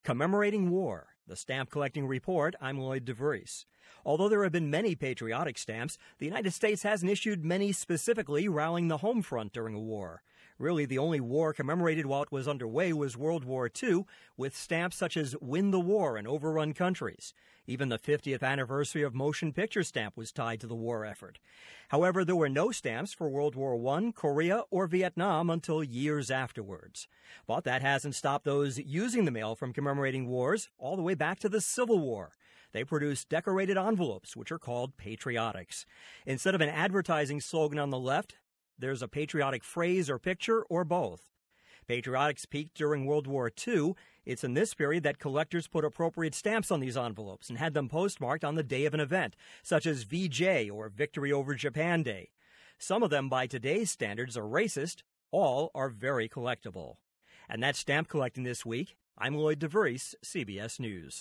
Commemorating War, the Stamp Collecting Report. I'm Lloyd DeVries. Although there have been many patriotic stamps, the United States hasn't issued many specifically rallying the home front during a war. Really, the only war commemorated while it was underway was World War II, with stamps such as Win the War and Overrun Countries. Even the 50th anniversary of Motion Picture Stamp was tied to the war effort. However, there were no stamps for World War I, Korea, or Vietnam until years afterwards. But that hasn't stopped those using the mail from commemorating wars all the way back to the Civil War. They produced decorated envelopes, which are called patriotics. Instead of an advertising slogan on the left, there's a patriotic phrase or picture, or both. Patriotics peaked during World War II. It's in this period that collectors put appropriate stamps on these envelopes and had them postmarked on the day of an event, such as VJ or Victory over Japan Day. Some of them, by today's standards, are racist. All are very collectible. And that's stamp collecting this week. I'm Lloyd DeVries, CBS News.